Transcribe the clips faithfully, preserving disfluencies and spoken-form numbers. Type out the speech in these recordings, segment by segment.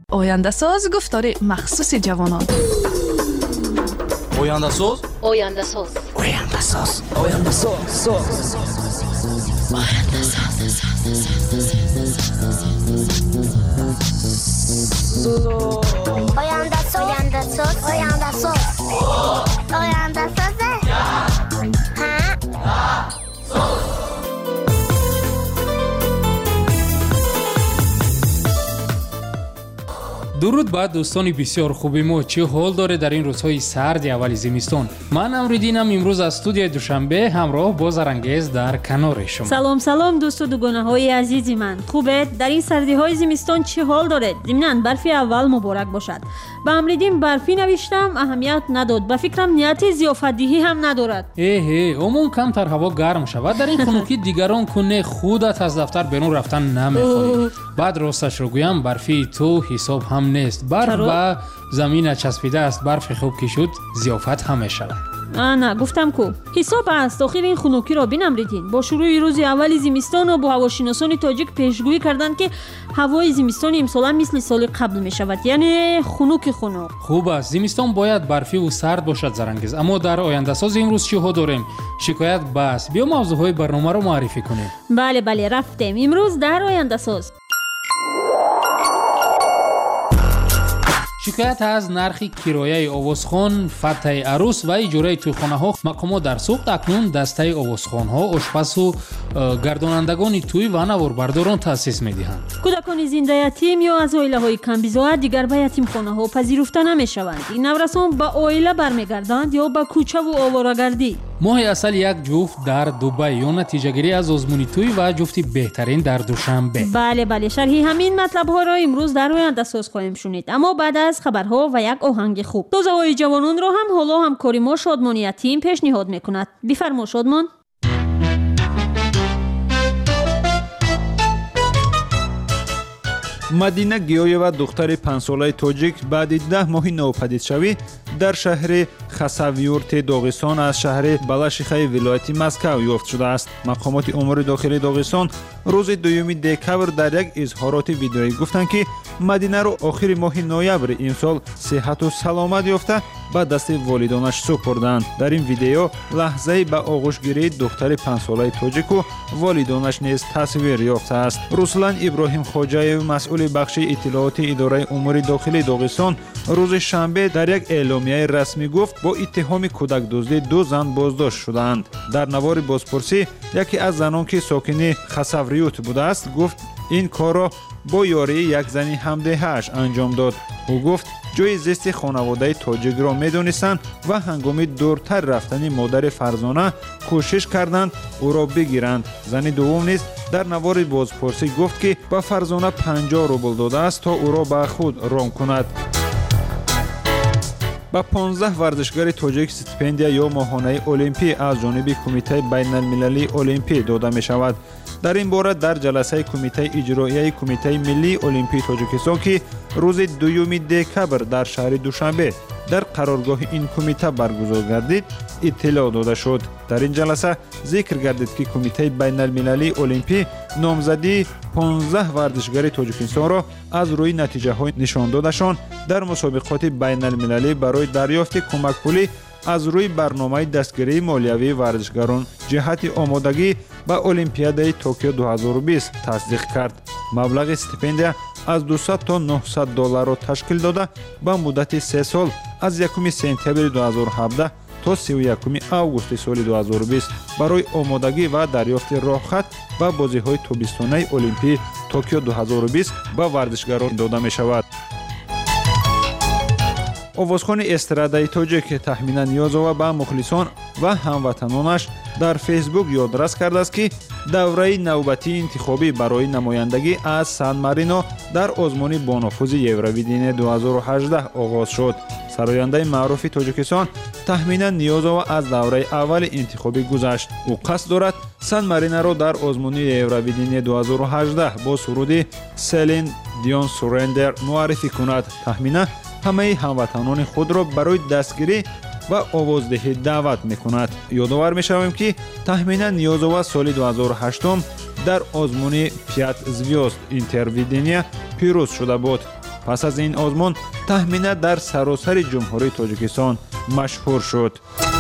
Oyandasaz guftari maxsus javonot. Oyandasaz? Oyandasaz. Oyandasaz. Oyandasaz. Oyandasaz. Oyandasaz. Oyandasaz. Oyandasaz. درود با دوستان بسیار خوبی ما، چه حال داره در این روزهای سرد اولی زمستان؟ من امروزینم امروز از استودیوی دوشنبه همراه با زرنگیز در کنار شما. سلام سلام دوست و دوگانه های عزیزی من، خوبه؟ در این سردی های زمستان چه حال داره؟ ضمناً برفی اول مبارک باشد. با امروزین برفی نوشتم، اهمیت نداد، با فکرم نیت ضیافت‌دهی هم ندارد. اه عموم کمتر هوا گرم شود در این خنوکی دیگران کنه خودت از دفتر بیرون رفتن نمیخوری. بعد راستش رو گویم برفی تو حساب هم نیست. برف با زمین چسبیده است، برف خوب که شد ضیافت هم میشود. نه گفتم کو حساب است. آخر این خنوکی را بینم ریدین. با شروع روز اول زمستان و با هواشناسان تاجیک پیشگویی کردند که هوای زمستان امسال مثل سال قبل می شود، یعنی خنوک خنوک. خوب است، زمستان باید برفی و سرد باشد زرنگیز. اما در آینده ساز امروز چی ها داریم؟ شکایت بس، بیا موضوعهای برنامه رو معرفی کنیم. بله بله رفتیم. امروز در آینده ساز شکایت از نرخ کرایه آوازخوان، فتح عروس و اجاره تویخانه‌ها. مقامات در سوق اکنون دسته آوازخوان‌ها، آشپز و گردانندگان توی و نواربرداران تأسیس می‌دهند. کودکان زنده یتیم یا از عائله‌های کم‌بضاعت دیگر به یتیمخانه‌ها پذیرفته نمی‌شوند. این نورسان با عائله برمیگردند یا با کوچه و آواره‌گردی. ماه اصل یک جفت در دبی یا نتیجه گیری از آزمون توی و جفتی بهترین در دوشنبه. بله بله شرحی همین مطلب ها را امروز در آینده ساز خواهیم شنید، اما بعد از خبرها و یک آهنگ خوب. دوزه های جوانان را هم حالا همکاری ما شادمان یتیم پیشنهاد میکند. بفرما شادمان. مدینه گیویeva دختر پنج ساله تاجیک بعد ده ماه نوپدیدشوی در شهر خساویورت داغستان از شهر балашихаи ولایت مسکو یافت شده است. مقامات امور داخلی داغستان روز دوم دکبر در یک اظهارات ویدئویی گفتند که مدینه رو آخر ماه نوامبر امسال صحت و سلامت یافته به دست والدانش سپردند. در این ویدیو لحظه به آغوشگیری دختر پنج ساله تاجیک و والدانش نیز تصویر یافته است. رسولان ابراهیم خوجاєв مسئول بخش اطلاعات اداره امور داخلی داغستان روز شنبه در یک اعلامیه رسمی گفت با اتهام کودک دزدی دو زن بازداشت شدند. در نوار بازپرسی یکی از زنان که ساکن خساوریوت بوده است گفت این کار را با یاری یک زن همدهش انجام داد. او گفت جای زیست خانواده تاجیک را می‌دانستند و هنگام دورتر رفتن مادر فرزانه کوشش کردند او را بگیرند. زن دوم نیز در نوار بازپرسی گفت که به فرزانه پنجاه روبل داده است تا او را به خود رام کند. با پانزده ورزشکار تاجیک استیپندیا یا ماهانه المپی از جانب کمیته بین المللی المپی داده می شود. در این باره در جلسه کمیته اجرایی کمیته ملی المپی تاجیکستان که روز دوم دکبر در شهر دوشنبه در قرارگاه این کمیته برگزار گردید اطلاع داده شد. در این جلسه ذکر گردید که کمیته بین المللی المپی نامزدی پانزده ورزشکار تاجیکستان را از روی نتیجه های نشان دادشان در مسابقات بین المللی برای دریافت کمک پولی از روی برنامه دستگیری مالیوی ورزشکاران جهت آمادگی به المپیاد توکیو دو هزار و بیست تصدیق کرد. مبلغ استیپندیا از دویست تا نهصد دلار را تشکیل داده به مدت سه سال از یکم سپتامبر دو هزار و هفده تا سی و یکم آگوست سال دو هزار و بیست برای آمادگی و دریافت راهخط به بازی‌های تابستانه المپی توکیو دو هزار و بیست به ورزشکاران داده می شود. آوازخوان استرادای تاجیک تخمینا نیازова به مخلصان و هموطنانش در فیسبوک یادداشت کرده است که دوره نوبتی انتخابی برای نمایندگی از سان مارینو در آزمون بانفوذ یوروویدن دو هزار و هجده آغاز شد. سراینده معروف تاجیکستان تخمینا نیازова از دوره اول انتخابی گذشت. او قصد دارد سان مارینو را در آزمون یوروویدن دو هزار و هجده با سرود سلین دیون سورندر معرفی کند. تخمینا همه هموطنان خود را برای دستگیری و آوازدهی دعوت میکند. یادآور میشویم که تخمینا نیازова سال دو هزار و هشت در آزمون پیات زویزد اینترویدنیا پیروز شده بود. پس از این آزمون تخمینه در سراسر جمهوری تاجیکستان مشهور شد.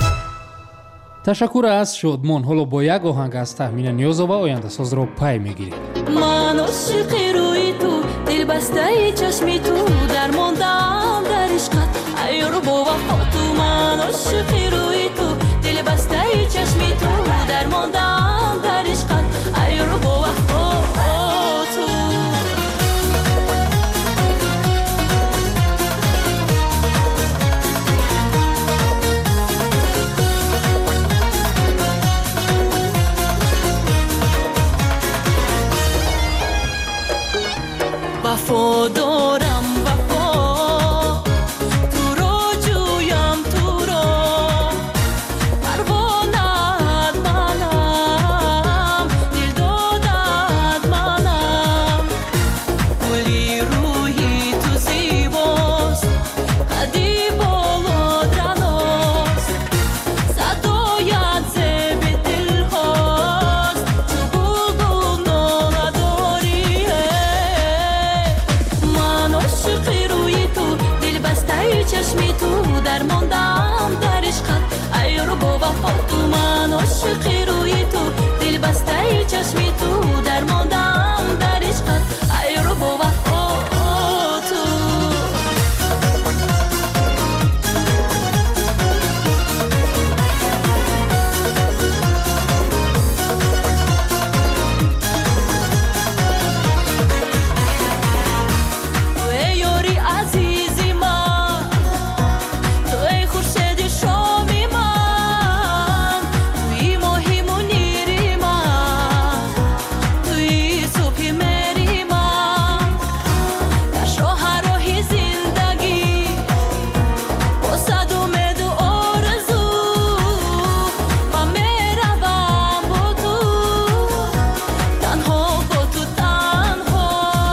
تشکر از شادمان. حالا با یک آهنگ از تخمین نیازها و آینده ساز را پی میگیریم. من عاشق روی تو، دل بسته چشمی تو، درماندم در عشقت ای رو با وفا تو. من عاشق روی تو، دل بسته چشمی تو، درماندم در عشقت ای رو با وفا تو. وفا دارم وفا، تو را جویم تو را، پروانه‌ات منم، دل دادت منم. گلی روحی تو زیباست، قدی بالات رناست، صدایت زیب دل هاست، چو بلبل ناله داری. من عاشق روی تو، دل بسته چشمی تو، درماندم در عشقت ای رو با وفا تو. من عاشق روی تو، دل بسته چشمی تو، درماندم در عشقت ای رو با وفا تو. تو ای یاری عزیزی من، تو ای خورشید شامی من، توی ماهی منیری من، توی صبح مری من، در شاهراه زندگی با صد امید و آرزو من میروم با تو، تنها با تو تنها.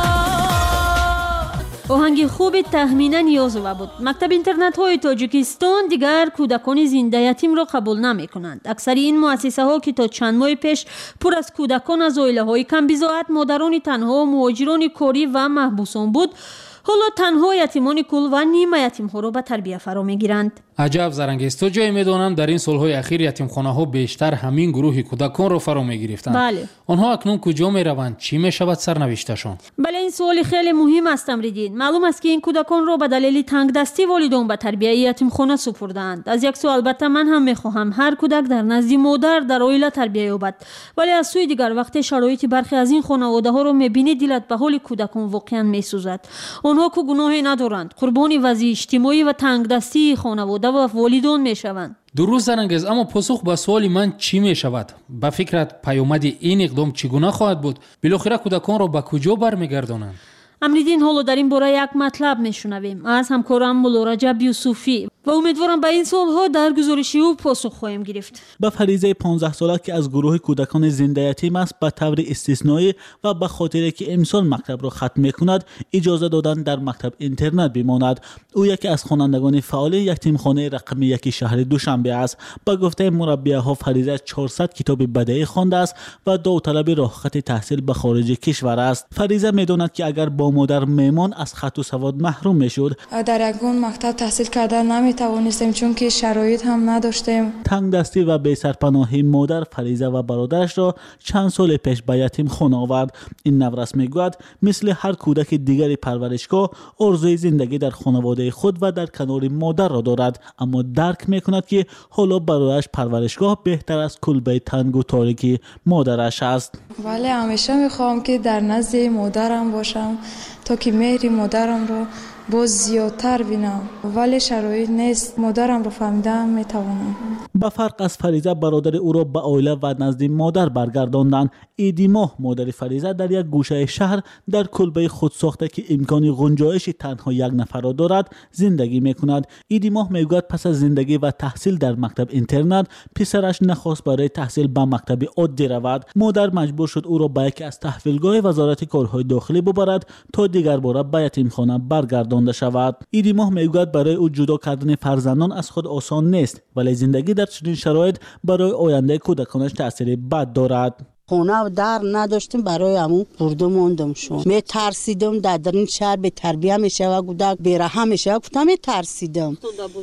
آهنگ خوب تخمینه نیازها بود. مکتب اینترنت های تاجیکستان دیگر کودکان زنده یتیم را قبول نمی کنند. اکثر این مؤسسه ها که تا چند ماه پیش پر از کودکان از عائله های کم بضاعت، مادران تنها، مهاجران کاری و محبوسان بود، حالا تنها یتیمان کل و نیمه یتیم ها را به تربیت فرا می گیرند. عجب زرنگیست. تو جای میدانم در این سالهای اخیر یتیمخانه ها بیشتر همین گروه کودکان را فرا می گرفتند. بله. آنها اکنون کجا می روند؟ چی می شود سرنوشتشان؟ بله، این سوال خیلی مهم است امریدین. معلوم است که این کودکان را به دلیل تنگ دستی والدان به تربیت یتیمخانه سپردند. از یک سو البته من هم میخواهم هر کودک در نزد مادر در عائله تربیت یابد، ولی از سوی دیگر وقتی شرایط برخی از این خانواده ها را میبینی دلت به حال کودکان واقعا میسوزد. آنها که گناهی ندارند، قربانی وضع اجتماعی و تنگ دستی خانواده و والدان میشوند. درست زرنگیز، اما پاسخ به سوال من چی می شود؟ به فکرت پیامد این اقدام چگونه خواهد بود؟ بالاخره کودکان را به کجا برمیگردانند؟ امریدین، حالا در این باره یک مطلب میشنویم از همکارم مولا رجب یوسفی و امیدوارم به این سوالها در گزارشی او پاسخ خواهیم گرفت. با فریضه پانزده ساله که از گروه کودکان زنده یتیم است به طور استثنایی و به خاطر که امسال مکتب را ختم میکند اجازه دادن در مکتب اینترنت بماند. او یکی از خوانندگان فعال یتیمخانه رقم یک شهر دوشنبه است. با گفته مربیه ها فریضه چهارصد کتاب بدیهی خوانده است و داوطلب راه خط تحصیل به خارج کشور است. فریضه میداند که اگر با مادر میمان از خط و سواد محروم میشد. در یگان مکتب تحصیل کردن نمیتوانستیم چون که شرایط هم نداشتیم. تنگ دستی و بی سرپناهی مادر فریضه و برادرش را چند سال پیش به یتیم خانه آورد. این نورس میگوید مثل هر کودک دیگری پرورشگاه آرزوی زندگی در خانواده خود و در کنار مادر را دارد، اما درک میکند که حالا برایش پرورشگاه بهتر از کلبه تنگ و تاریکی مادرش است. ولی همیشه میخوام که در نزد مادرم باشم تا که مهر مادرم را باز زیادتر بینم، ولی شرایط نیست. مادرم رو فهمیدم میتوانم. با فرق از فریضه برادر او را به عائله و نزد مادر برگرداندند. ایدی ماه مادر فریضه در یک گوشه شهر در کلبه خود ساخته که امکان گنجایش تنها یک نفر را دارد زندگی میکند. ایدی ماه میگوید پس از زندگی و تحصیل در مکتب اینترنت پسرش نخواست برای تحصیل به مکتب عادی رود. مادر مجبور شد او را به یکی از تحویلگاه وزارت کارهای داخلی ببرد تا دیگر بار به یتیمخانه برگردانده شود. ایدی ماه میگوید برای او جدا کردن فرزندان از خود آسان نیست، ولی زندگی در چنین شرایط برای آینده کودکانش تأثیر بد دارد. خونه و در نداشتیم برای همون برده موندم شون می ترسیدم در درین شهر به تربیه میشه و گودک بیره میشه گفتم می ترسیدم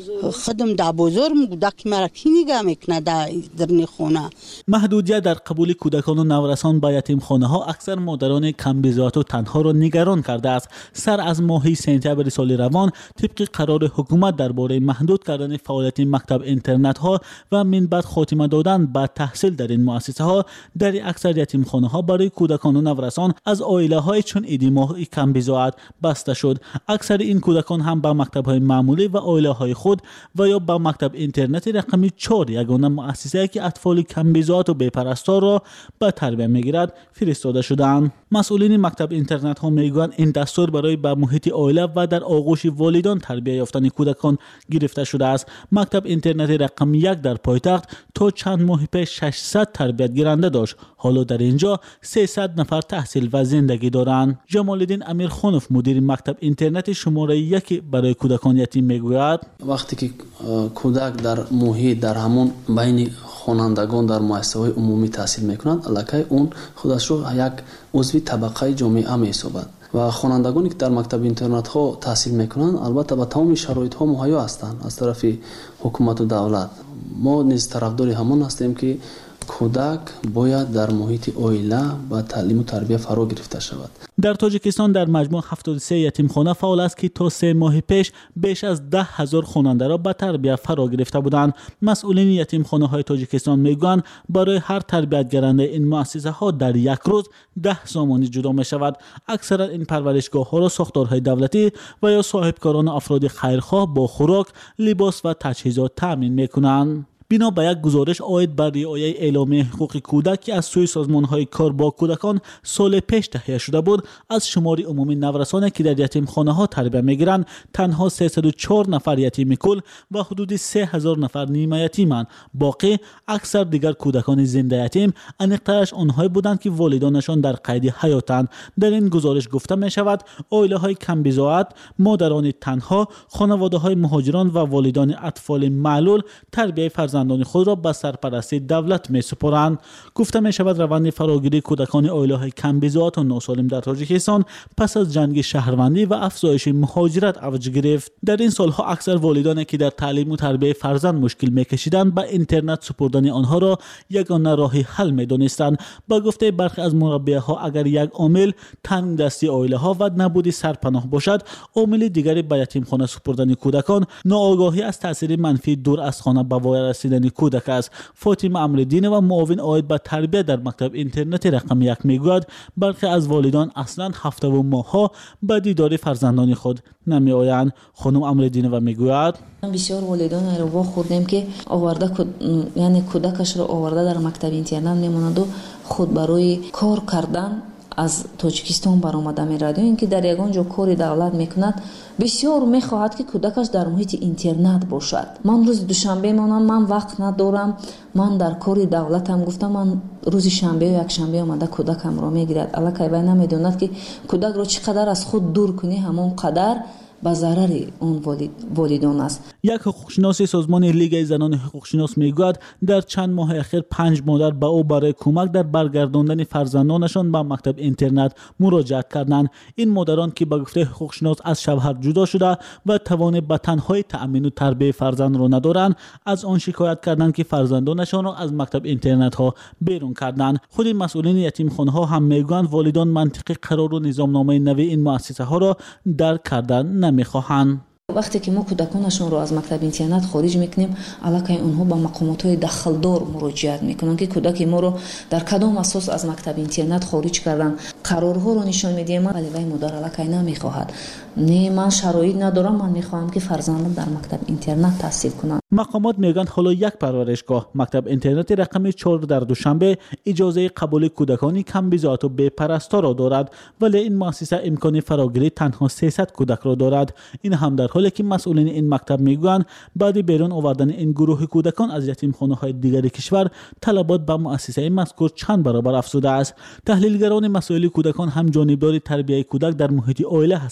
خودم در بزرگ گودک مرا کی نگه میکنه در درین خونه. محدودیت در قبول کودکان و نورسان به یتیم خانه ها اکثر مادران کم بضاعت و تنها را نگران کرده است. سر از ماه سپتامبر سال روان طبق قرار حکومت درباره محدود کردن فعالیت مکتب اینترنت ها و من بعد خاتمه دادن به تحصیل در این مؤسسه ها، در اکثر یتیم خانه ها برای کودکان و نورسان از عائله های چون ایدیماه کم بضاعت بسته شد. اکثر این کودکان هم به مکتب های معمولی و عائله های خود و یا به مکتب اینترنت رقمی چهار یگانه مؤسسه که اطفال کم بضاعت و بی‌پرستار را به تربیت میگیرد فرستاده شدند. مسئولین مکتب اینترنت ها میگویند این دستور برای به محیط عائله و در آغوش والدان تربیت یافتن کودکان گرفته شده است. مکتب اینترنت رقم یک در پایتخت تا چند ماه پیش ششصد تربیت گیرنده داشت. حالا در اینجا سیصد نفر تحصیل و زندگی دارند. جمال الدین امیرخانوف مدیر مکتب اینترنت شماره یک برای کودکان یتیم میگوید وقتی که کودک در محیط در همون بین خوانندگان در مؤسسه‌های عمومی تحصیل میکنند، الکی اون خودش رو یک عضو طبقه جامعه میسازد و خوانندگانی که در مکتب اینترنت ها تحصیل میکنند البته با تمام شرایط ها مهیا هستند از طرف حکومت و دولت. ما نیز طرفدار همون هستیم که کودک باید در محیط عائله و تعلیم و تربیت فرا گرفته شود. در تاجیکستان در مجموع هفتاد و سه یتیمخانه فعال است که تا سه ماه پیش بیش از ده هزار خواننده را به تربیت فرا گرفته بودند. مسئولین یتیمخانه های تاجیکستان میگویند برای هر تربیت گیرنده این مؤسسه ها در یک روز ده سامانی جدا می شود. اکثرا این پرورشگاه ها را ساختارهای دولتی و یا صاحبکاران افراد خیرخواه با خوراک، لباس و تجهیزات تامین می کنند. بنا به یک گزارش عاید بر رعایت اعلامیه حقوق کودک که از سوی سازمان‌های کار با کودکان سال پیش تهیه شده بود، از شمار عمومی نورسان که در یتیمخانه‌ها تربیت می‌گیرند تنها سیصد و چهار نفر یتیم کل و حدود سه هزار نفر نیمه یتیمند. باقی اکثر دیگر کودکان زنده یتیم انقدرش آنهایی بودند که والدانشان در قید حیاتند. در این گزارش گفته می‌شود عائله‌های کم بضاعت، مادران تنها، خانواده‌های مهاجران و والدان اطفال معلول تربیت فرزندان خود را به سرپرستی دولت می سپارند. گفته می شود روند فراگیری کودکان عائله‌های کم بضاعت و ناسالم در تاجیکستان پس از جنگ شهروندی و افزایش مهاجرت اوج گرفت. در این سالها اکثر والدانی که در تعلیم و تربیت فرزند مشکل می کشیدند به اینترنت سپردن آنها را یگانه راه حل می دانستند. با گفته برخی از مربیها اگر یک عامل تنگ دستی عائله‌ها و نبودی سرپناه باشد، عامل دیگری به یتیمخانه سپردن کودکان ناآگاهی از تاثیر منفی دور از خانه به وای رسیدن کودک است. فاطمه امردین و معاون عاید به تربیت در مکتب اینترنت رقم یک میگوید برخی از والدان اصلا هفته و ماهها به دیدار فرزندان خود نمی آیند. خانم امردین و میگوید بسیار والدان رو وا خوردیم که آورده کود... یعنی کودکش رو آورده در مکتب اینترنت میموند و خود برای کار کردن از تاجیکستان برآمده میرد. اینکه در یگان جا کاری دولت میکند بسیار میخواهد که کودکش در محیط اینترنت باشد. من روز دوشنبه مانم من وقت ندارم، من در کاری دولتم گفتم من روز شنبه و یک شنبه آمده کودکم را میگیرد. الکی بای نمیدوند که کودک را چقدر از خود دور کنی همون قدر به ضرر اون والد والدان است. یک حقوقشناس سازمان لیگ زنان حقوقشناس میگوید در چند ماه اخیر پنج مادر به او برای کمک در برگرداندن فرزندانشان به مکتب اینترنت مراجعت کردند. این مادران که به گفته حقوقشناس از شوهر جدا شده و توان به تنهایی تأمین و تربیت فرزند را ندارند، از آن شکایت کردند که فرزندانشان را از مکتب اینترنت ها بیرون کردند. خود مسئولین یتیمخانه ها هم میگویند والدان منطقی قرار و نظامنامه نوی این مؤسسه ها را درک کردن نمیخواهند. وقتی که ما کودکانشون رو از مکتب اینترنت خارج میکنیم، الکی اونها با مقامات‌های دخلدار مراجعت میکنن که کودک ما رو در کدام اساس از مکتب اینترنت خارج کردن. قرارها رو نشون میدیم ولی وای مادر الکی نمیخواهد. نه من شرایط ندارم، من میخوام که فرزندم در مکتب اینترنت تحصیل کنن. مقامات میگن حالا یک پرورشگاه مکتب اینترنت رقم چهار در دوشنبه اجازه قبول کودکانی کم بضاعت و بی‌پرستار را دارد، ولی این مؤسسه امکان فراگیری تنها سیصد کودک را دارد. این هم در حالی که مسئولین این مکتب میگویند بعد بیرون آوردن این گروه کودکان از یتیمخانه‌های دیگر کشور طلبات به مؤسسه مذکور چند برابر افزوده است. تحلیلگران مسائل کودکان هم جانبدار تربیت کودک در محیط عائله هستند،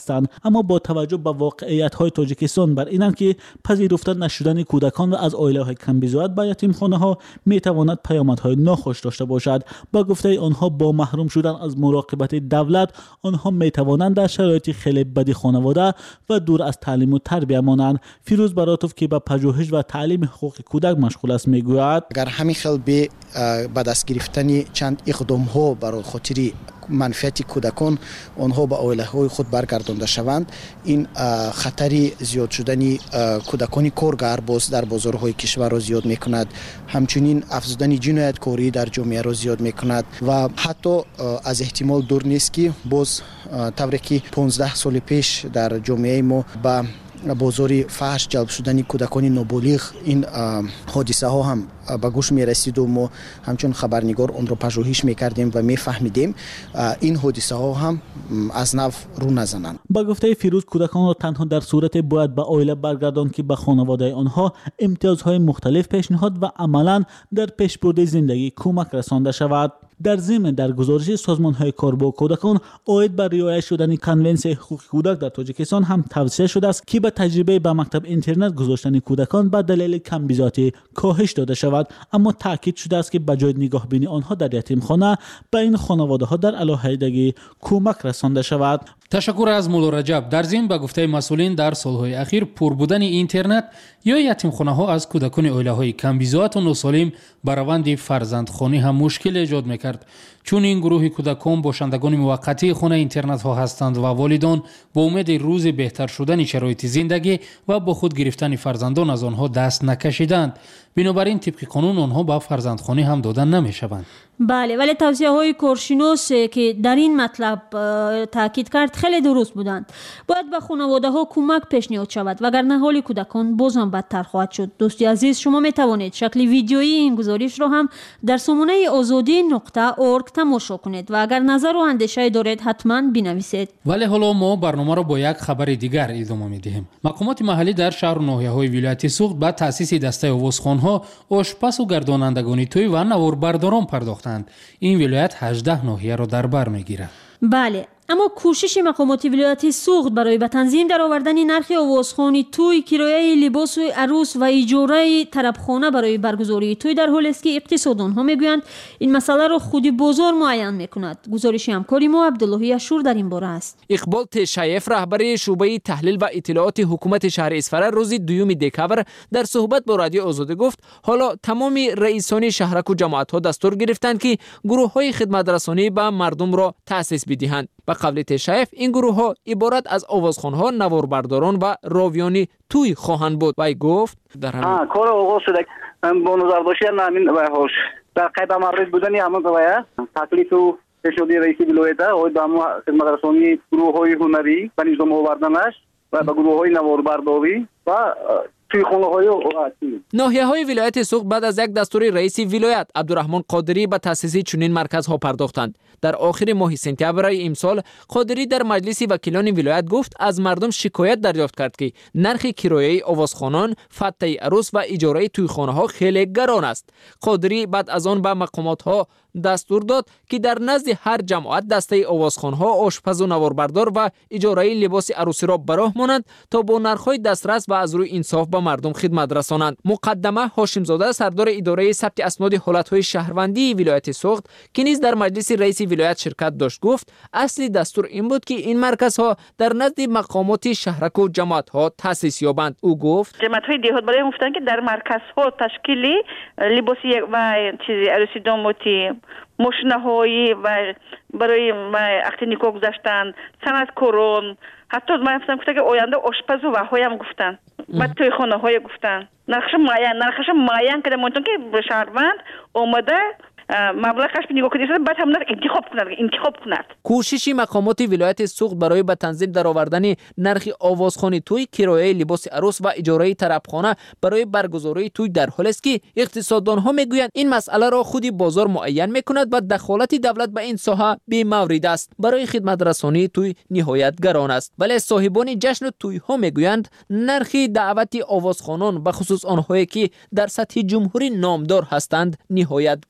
اما با توجه به واقعیت‌های تاجیکستان بر اینند که پذیرفته نشدن کودکان و از عائله‌های کم‌بضاعت به یتیمخانه‌ها می‌تواند پیامدهای ناخوش داشته باشد. با گفته آنها با محروم شدن از مراقبت دولت آنها می‌توانند در شرایط خیلی بدی خانواده و دور از تعلیم و تربیت مانند. فیروز براتوف که به پژوهش و تعلیم حقوق کودک مشغول است میگوید اگر همین خیلی به به دست گرفتن چند اقدام ها برای خاطر منفعت کودکان آنها به عائله های خود برگردانده شوند، این خطری زیاد شدن کودکان کارگر باز در بازارهای کشور را زیاد میکند، همچنین افزودن جنایتکاری در جامعه را زیاد میکند و حتی از احتمال دور نیست که باز طوری که پانزده سال پیش در جامعه ما با بازار فحش جلب شدن کودکان نابالغ این حادثه ها هم به گوش می رسید و ما همچون خبرنگار اون رو پژوهش می کردیم و می فهمیدیم این حادثه ها هم از نو رو نزنند. با گفته فیروز کودکان را تنها در صورت باید به عائله برگردان که به خانواده آنها امتیازهای مختلف پیشنهاد و عملا در پیشبرد زندگی کمک رسانده شود. در ضمن در گزارش سازمان‌های کار با کودکان عاید بر رعایت شدن کنونسیون حقوق کودک در تاجیکستان هم توصیه شده است که به تجربه به مکتب اینترنت گذاشتن کودکان به دلیل کم‌بضاعتی کاهش داده شود، اما تاکید شده است که به جای نگاه بینی آنها در یتیمخانه به این خانواده‌ها در علیحدگی کمک رسانده شود. تشکر از مولا رجب. در ضمن به گفته مسئولین در سالهای اخیر پر بودن اینترنت یا یتیمخانه ها از کودکان عائله های کم‌بضاعت و ناسالم به روند فرزندخوانی هم مشکل ایجاد میکرد، چون این گروه کودکان باشندگان موقتی خانه اینترنت ها هستند و والدان با امید روز بهتر شدن شرایط زندگی و با خود گرفتن فرزندان از آنها دست نکشیدند. بنابراین طبق قانون آنها با فرزندخوانی هم دادن نمیشوند. بله، ولی توصیه های کارشناس که در این مطلب تاکید کرد خیلی درست بودند. باید به خانواده ها کمک پیشنهاد شود وگرنه حال کودکان باز هم بدتر خواهد شد. دوستی عزیز، شما می توانید شکل ویدیویی این گزارش را هم در سامانه آزادی نقطه اورگ تماشا کنید و اگر نظر و اندیشه دارید حتما بنویسید. ولی حالا ما برنامه را با یک خبر دیگر ادامه میدهیم. مقامات محلی در شهر و ناحیه‌های ولایت سوخت به تأسیس دسته آوازخوان‌ها، آشپز و گردانندگان توی و نواربرداران پرداختند. این ولایت هجده ناحیه را در بر میگیرد. بله، اما کوشش مقامات ولایت سوخت برای به تنظیم در آوردن نرخ آوازخوانی توی، کرایه لباس و عروس و اجاره طربخانه برای برگزاری توی در حالی است که اقتصاددان ها میگویند این مسئله را خودی بازار معین میکند. گزارش همکاری ما عبداللهی اشور در این باره است. اقبال تشایف رهبر شعبه تحلیل و اطلاعات حکومت شهر اصفهان روز دوم دکامبر در صحبت با رادیو آزادی گفت حالا تمام رئیسان شهرک و جماعت ها دستور گرفتند که گروه های خدمت رسانی به مردم را تأسیس بدهند. به قول تشایف این گروه ها عبارت از آوازخوان‌ها، نواربرداران و راویانی توی خواهند بود. و گفت در همین کار آغاز شده با نظر داشتن همین هاش در قید امارات بودن همون قضیه تکلیف و تشدید رئیس ولایت و دام خدمت رسانی گروه های هنری و نظام آوردنش و به گروه های نواربرداری و ناحیه های ولایت سوخت بعد از یک دستور رئیس ولایت عبدالرحمن قادری به تأسیس چنین مرکزها پرداختند. در آخر ماه سپتامبر امسال قادری در مجلس وکیلان ولایت گفت از مردم شکایت دریافت کرد که نرخ کرایه آوازخوانان، فتح عروس و اجاره تویخانه ها خیلی گران است. قادری بعد از آن به مقامات ها دستور داد که در نزد هر جماعت دسته آوازخوان‌ها، آشپز و نواربردار و اجاره لباس عروسی را براه مانند تا با نرخ‌های دسترس و از روی انصاف به مردم خدمت رسانند. مقدمه هاشم زاده سردار اداره ثبت اسناد حالت‌های شهروندی ولایت سوخت که نیز در مجلس رئیس ولایت شرکت داشت گفت اصلی دستور این بود که این مرکزها در نزد مقامات شهرک و جماعت‌ها تأسیس یابند. او گفت جماعت‌های دهات برای گفتن که در مرکزها تشکیلی لباسی و چیزی عروسی داموتی ماشین‌هایی و برای وقتی نیکو گذاشتن صنعتکاران، حتی من گفتم که آینده آشپز و وهای هم گفتن و توی خانه های گفتن نقش معین نقش معین که مونتون که شهروند اومده مبلغش به نگاه کنید بعد هم انتخاب کنند انتخاب کنند. کوشش مقامات ولایت سوخت برای به تنظیم درآوردن نرخ آوازخوانی توی، کرایه لباس عروس و اجاره طربخانه برای برگزاری توی در حالی است که اقتصاددان ها میگویند این مسئله را خودی بازار معین میکند و دخالت دولت به این ساحه بی مورد است. برای خدمت رسانی توی نهایت گران است. ولی صاحبان جشن توی ها میگویند نرخ دعوت آوازخوانان به خصوص آنهایی که در سطح جمهوری نامدار هستند نهایت گران است.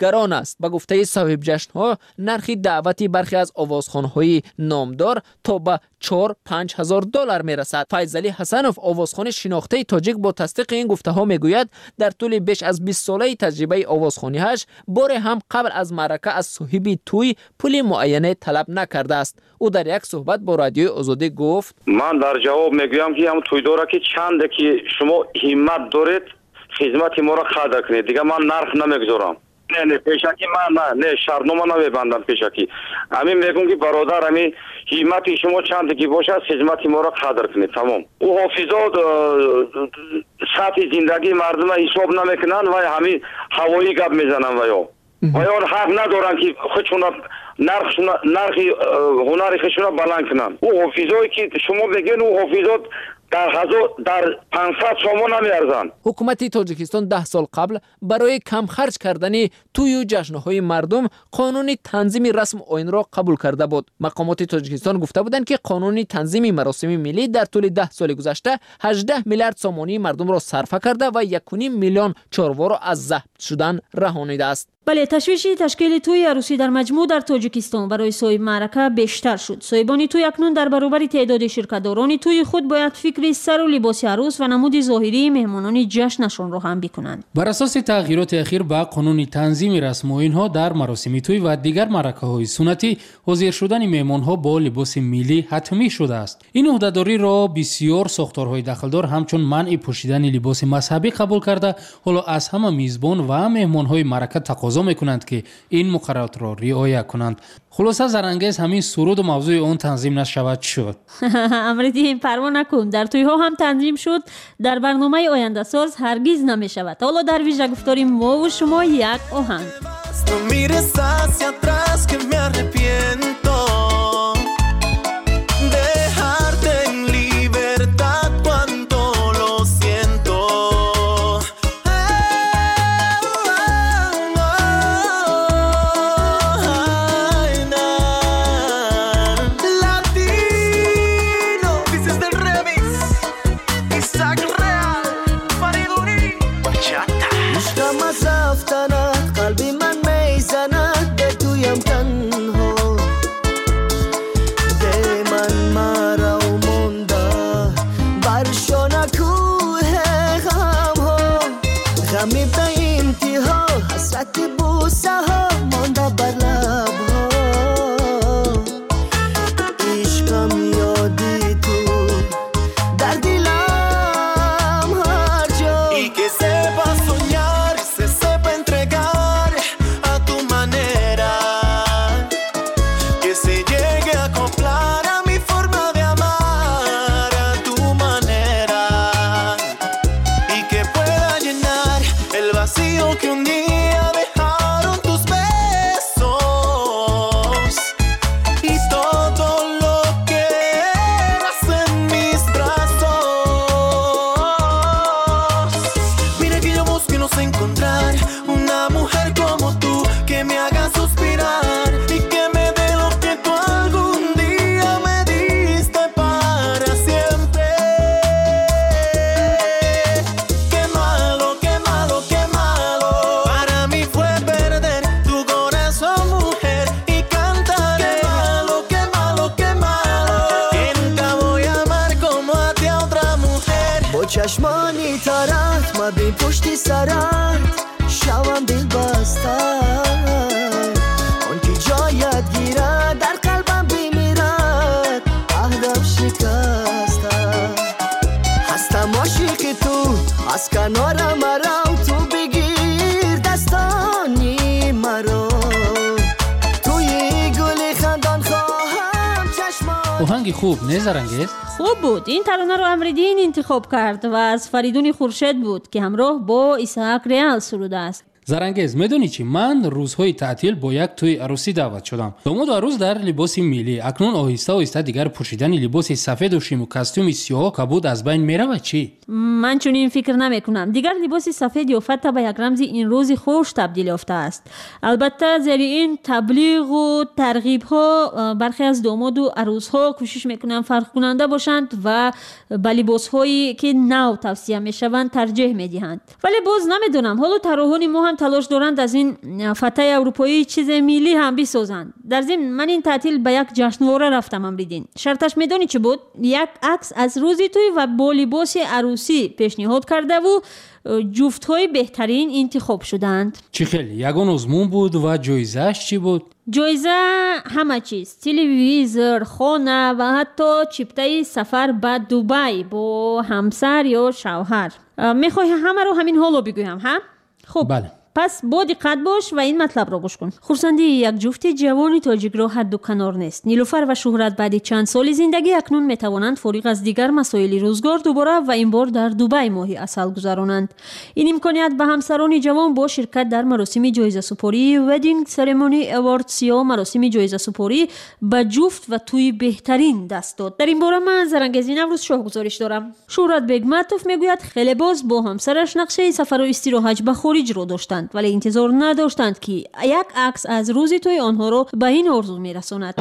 است. به گفته صاحب جشن‌ها نرخ دعوتی برخی از آوازخوان‌های نامدار تا به چهار پنج هزار دلار میرسد. فیضعلی حسنوف آوازخوان شناخته تاجیک با تصدیق این گفته ها میگوید در طول بیش از بیست ساله تجربه آوازخوانی‌اش بار هم قبل از معرکه از صاحب توی پول معینه طلب نکرده است. او در یک صحبت با رادیوی آزادی گفت: من در جواب میگویم که هم توی داره که چنده که شما همت دارید خدمت ما را قدر کنید، دیگه من نرخ نمیگذارم. نه نه پیشکی من نه نه شرطنامه نمیبندم پیشکی. همین میگم که برادر همین همت شما چنده که باشه خدمت ما را قدر کنید. تمام. او حافظات سطح زندگی مردم حساب نمیکنن و همین هوایی گپ میزنن و یا و یا حق ندارن که خودشون نرخ نرخ هنر خودشون بلند کنن. او حافظایی که شما بگین او حافظات در هزار در پانصد سوم نمیارزن. حکومت تاجیکستان ده سال قبل برای کم خرج کردن توی جشن‌های مردم قانون تنظیم رسم آیین را قبول کرده بود. مقامات تاجیکستان گفته بودند که قانون تنظیم مراسم ملی در طول ده سال گذشته هجده میلیارد سومانی مردم را صرف کرده و یک و نیم میلیون چاروا را از ضبط شدن رهانیده است. بله، تشویش تشکیل توی عروسی در مجموع در تاجیکستان برای صاحب معرکه بیشتر شد. صاحبان توی اکنون در برابر تعداد شرکت‌داران توی خود باید فکر سر و لباس عروس و نمود ظاهری مهمانان جشنشان را هم بکنند. بر اساس تغییرات اخیر با قانون تنظیم رسم آیین‌ها در مراسم توی و دیگر معرکه‌های سنتی حاضر شدن مهمان‌ها با لباس ملی حتمی شده است. این عهده‌داری را بسیار ساختارهای دخلدار همچون منع پوشیدن لباس مذهبی قبول کرده، حالا از همه میزبان و مهمان‌های معرکه تقاضا میکنند که این مقررات را رعایت کنند. خلاصه زرانگیز همین سرود و موضوع اون تنظیم نشود شد. امریدی پروا نکن، در توی ها هم تنظیم شد، در برنامه آینده ساز هرگز نمی شود. حالا در ویژه گفتاری ما و شما یک آهنگ. چشمانی ترت ما بین پشتی سرت شوم دل بستن اون که جایت گیرد در قلبم بمیرد عهدم شکستن هستم عاشق تو از کنارم مرم تو بگیر دستانی مرا توی گل خندان خواهم چشمان. آهنگ خوب نه زرانگیز؟ خوب بود. این ترانه رو امریدین انتخاب کرد و از فریدون خورشید بود که همراه با اسحاق ریال سروده است. زرانگیز میدونی چی؟ من روزهای تعطیل با یک توی عروسی دعوت شدم. داماد و عروس در لباس ملی، اکنون آهسته آهسته دیگر پوشیدن لباس سفید و شیم و کاستوم سیاه که بود از بین میره و چی؟ من چنین فکر نمی کنم. دیگر لباس سفید یا فتا به یک رمز این روز خوش تبدیل یافته است. البته زیر این تبلیغ و ترغیب ها برخی از داماد و عروس ها کوشش میکنند فرق کننده باشند و به لباس هایی که نو توصیه میشوند ترجیح میدهند. ولی باز نمیدونم حالا طراحان ما هم تلاش دارند از این فتای اروپایی چیز ملی هم بسازند. در ضمن من این تعطیل به یک جشنواره رفتم امریدین. شرطش میدونی چی بود؟ یک عکس از روزی توی و با لباس عروسی پیشنهاد کرده و جفت های بهترین انتخاب شدند. چی خیلی یگان آزمون بود و جایزهش چی بود؟ جایزه همه چیز، تلویزور، خانه و حتی چیپته سفر به دبی با همسر یا شوهر. میخوای همه رو همین حالا بگویم ها؟ خب بله. پس با دقت باش و این مطلب را گوش کن. خورسندی یک جفت جوانی تاجیک را حد و کنار نیست. نیلوفر و شهرت بعد چند سال زندگی اکنون میتوانند فارغ از دیگر مسائل روزگار دوباره و این بار در دبی ماهی عسل گذرانند. این امکانیت به همسران جوان با شرکت در مراسم جایزه سپاری ویدینگ سرمونی اواردز یا مراسم جایزه سپاری به جفت و توی بهترین دست داد. در این باره من زرنگزی نوروز شاه گزارش دارم. شهرت بیگماتوف میگوید خیلی باز با همسرش نقشه سفر و استراحت به خارج را داشتند ولی انتظار نداشتند که یک عکس از روزی توی آنها رو به این آرزو میرساند.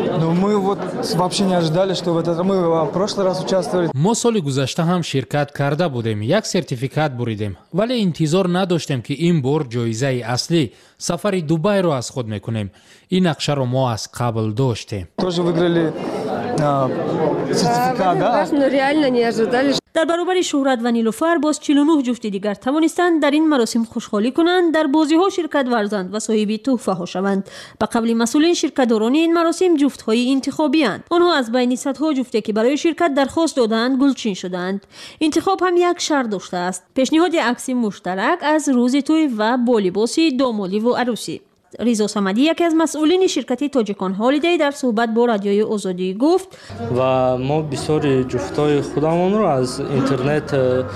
ما سال گذشته هم شرکت کرده بودیم، یک سرتیفیکات بریدیم ولی انتظار نداشتیم که این بار جایزه اصلی سفر دبی رو از خود میکنیم. این نقشه رو ما از قبل داشتیم. در برابر شهرت و نیلوفر باز چهل و نه جفت دیگر توانستند در این مراسم خوشحالی کنند، در بازی ها شرکت ورزند و صاحب تحفه ها شوند. به قبل مسئولین شرکتداران این مراسم جفت های انتخابی اند. آنها از بین صدها جفتی که برای شرکت درخواست دادند گلچین شدند. انتخاب هم یک شرط داشته است: پیشنهاد عکس مشترک از روز توی و با لباس دامادی و عروسی. ریزا صمدی یکی از مسئولین شرکت تاجیکان هالیدی در صحبت با رادیوی آزادی گفت و ما بسیار جفتای خودمون رو از اینترنت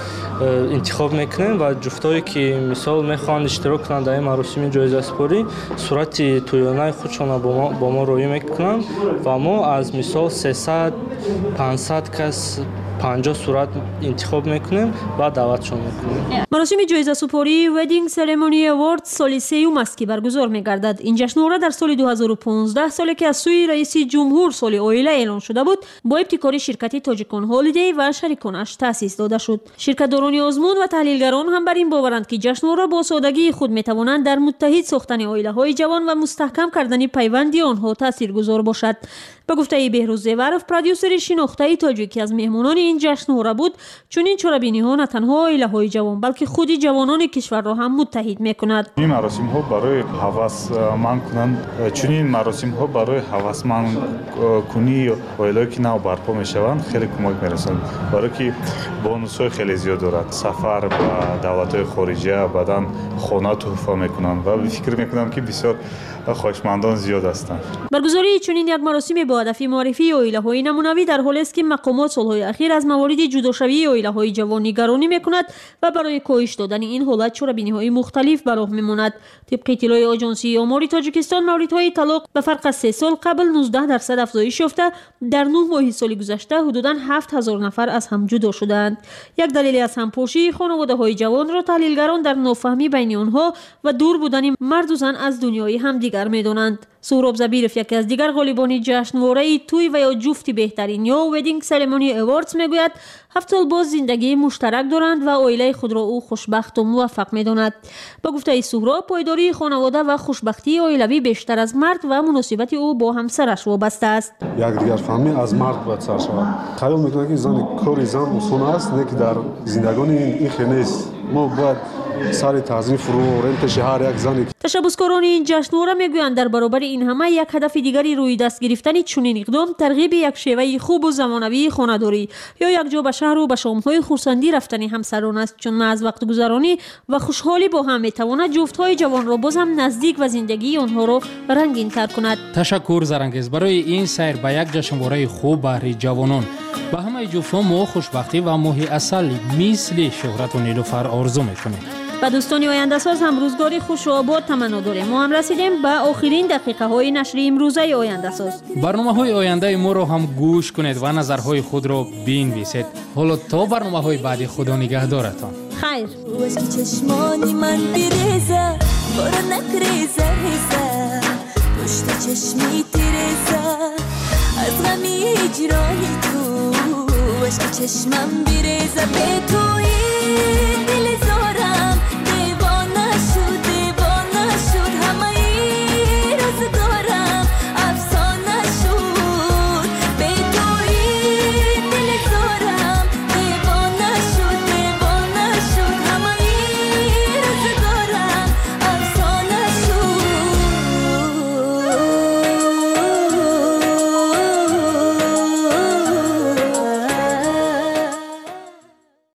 انتخاب میکنیم و جفتایی که مثال میخوان اشتراک کنند در مراسم جایزه سپاری صورت تویانه خودشون با ما با ما روی میکنن و ما از مثال سیصد پانصد کس پنجاه صورت انتخاب میکنیم و دعوتشون میکنیم. مراسم جایزه سپاری ویدینگ سرمونی اواردز سال سیوم است که برگزار میگردد. این جشنواره در سال دو هزار و پانزده سالی که از سوی رئیس جمهور سال آینده اعلان شده بود با ابتکار شرکت تاجیکان هالیدی و شریکانش تأسیس داده شد. شرکتداران آزمون و تحلیلگران هم بر این باورند که جشنواره با سادگی خود میتوانند در متحد ساختن عائله‌های جوان و مستحکم کردن پیوند آنها تاثیرگذار باشد. به گفته بهروز زیورف پرودیوسر شناخته تاجیکی از مهمانان این جشنواره بود، چون این چرابینی ها نه تنها عائله‌های جوان بلکه خود جوانان کشور را هم متحد میکند. این مراسم ها برای هوسمند کنند، چون این مراسم ها برای هوسمند کنی عائله‌ای که نو برپا میشوند خیلی کمک میرسند، برای که بونوس های خیلی زیاد دارد. سفر به دولت های خارجی بعداً خانه تحفه میکنند و فکر میکنم که بسیار خوشمندان زیاد هستند. برگزاری چنین یک مراسم با هدف معرفی عائله‌های نمونوی در حالی است که مقامات سالهای اخیر از موارد جداشوی عائله‌های جوان نگرانی میکند و برای کاهش دادن این حالت چرابینی‌های مختلف به راه میماند. طبق اطلاع آژانسی آمار تاجیکستان موردهای طلاق به فرق از سه سال قبل نوزده درصد افزایش یافته، در نه ماه سال گذشته حدوداً هفت هزار نفر از هم جدا شدند. یک دلیل از همپاشی خانواده‌های جوان را تحلیلگران در نافهمی بین آنها و دور بودن مرد و زن از دنیای همدیگر می‌دانند. سهراب زبیرف یکی از دیگر غالبان جشنواره توی و یا جفت بهترین یا ویدینگ سرمونی اواردز میگوید هفت سال باز زندگی مشترک دارند و عائله خود را او خوشبخت و موفق میداند. با گفته سهراب پایداری خانواده و خوشبختی عائلوی بیشتر از مرد و مناسبت او با همسرش وابسته است. یک دیگر فهمی از مرد باید سر شود. خیال میکنه که زن کاری زن اصول است، نه که در زندگانی این خیلی نیست. ما باید سر تعظیم فرو رنت شهر یک زنی. تشبثکاران این جشنواره میگویند در برابر این همه یک هدف دیگری روی دست گرفتن چنین اقدام ترغیب یک شیوه خوب و زمانوی خانه‌داری یا یک جا به شهر و به شام‌های خرسندی رفتن همسران است، چون از وقت گذرانی و خوشحالی با هم میتواند جفت‌های جوان را باز هم نزدیک و زندگی آنها را رنگین تر کند. تشکر زرنگز برای این سیر به یک جشنواره خوب برای جوانان. به همه جفت‌ها ما خوشبختی و ماهی عسل مثل شهرت و نیلوفر آرزو می‌کنیم. و دوستان آینده ساز هم روزگاری خوش و آباد تمنا داریم. ما هم رسیدیم به آخرین دقیقه های نشر امروزه آینده ساز. برنامه های آینده ما رو هم گوش کنید و نظرهای خود رو بنویسید. حالا تا برنامه های بعدی خدا نگهدارتان. خیر. چشمانی من بریزه بارا نکریزه هیزه پشت چشمی تیریزه از غمی هجرانی تو عشق چشمم بریزه به تویی